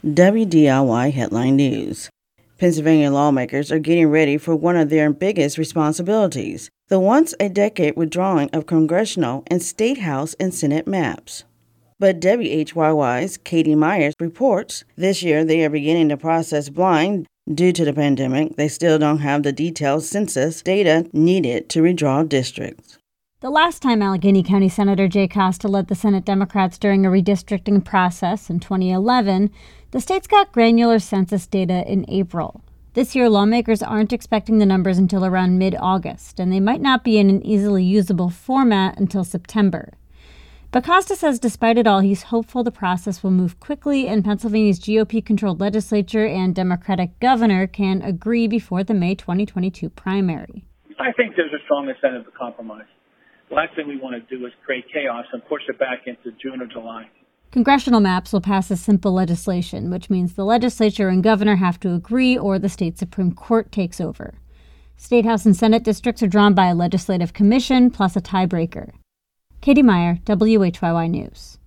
WDIY Headline News. Pennsylvania lawmakers are getting ready for one of their biggest responsibilities, the once-a-decade withdrawing of congressional and state House and Senate maps. But WHYY's Katie Myers reports this year they are beginning the process blind. Due to the pandemic, they still don't have the detailed census data needed to redraw districts. The last time Allegheny County Senator Jay Costa led the Senate Democrats during a redistricting process in 2011, the states got granular census data in April. This year, lawmakers aren't expecting the numbers until around mid-August, and they might not be in an easily usable format until September. But Costa says despite it all, he's hopeful the process will move quickly and Pennsylvania's GOP-controlled legislature and Democratic governor can agree before the May 2022 primary. I think there's a strong incentive to compromise. The last thing we want to do is create chaos and push it back into June or July. Congressional maps will pass as simple legislation, which means the legislature and governor have to agree or the state Supreme Court takes over. State House and Senate districts are drawn by a legislative commission plus a tiebreaker. Katie Meyer, WHYY News.